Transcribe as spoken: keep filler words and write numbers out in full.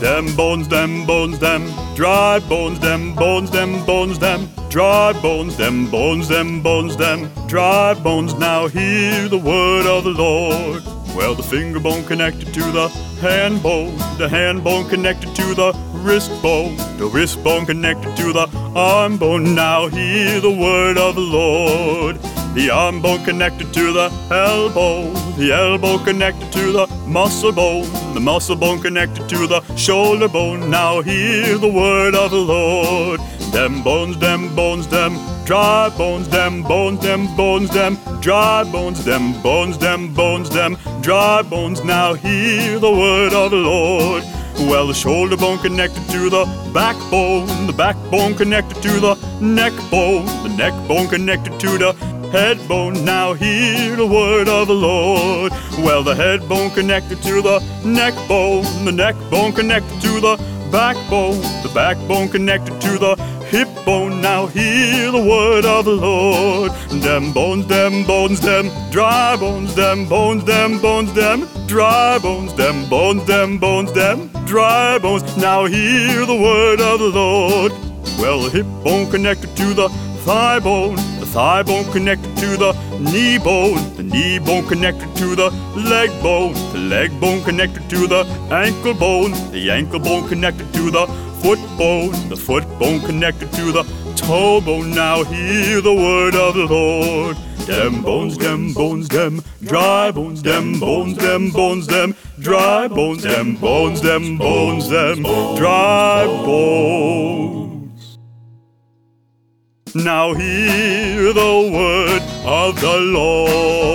Them bones, them bones, them dry bones, them bones, them bones, them dry bones, them bones, them bones, them dry bones. Now hear the word of the Lord. Well, the finger bone connected to the hand bone, the hand bone connected to the wrist bone, the wrist bone connected to the arm bone. Now hear the word of the Lord. The arm bone connected to the elbow, the elbow connected to the muscle bone, the muscle bone connected to the shoulder bone. Now hear the word of the Lord. Them bones, them bones, them dry bones, them bones, them bones, them dry bones, them bones, them bones, them dry bones. Now hear the word of the Lord. Well, the shoulder bone connected to the backbone, the backbone connected to the neck bone, the neck bone connected to the head bone. Now hear the word of the Lord. Well, the head bone connected to the neck bone, the neck bone connected to the backbone, the backbone connected to the hip bone. Now hear the word of the Lord. Them bones, them bones, them dry bones, them bones, them bones, them dry bones, them bones, them bones, them dry bones. Now hear the word of the Lord. Well, the hip bone connected to the thigh bone, the thigh bone connected to the knee bone, the knee bone connected to the leg bone, the leg bone connected to the ankle bone, the ankle bone connected to the foot bone, the foot bone connected to the toe bone. Now hear the word of the Lord. Them bones, them bones, them dry bones, them bones, them bones, them dry bones, them bones, them bones, them dry bones. Now hear the word of the Lord.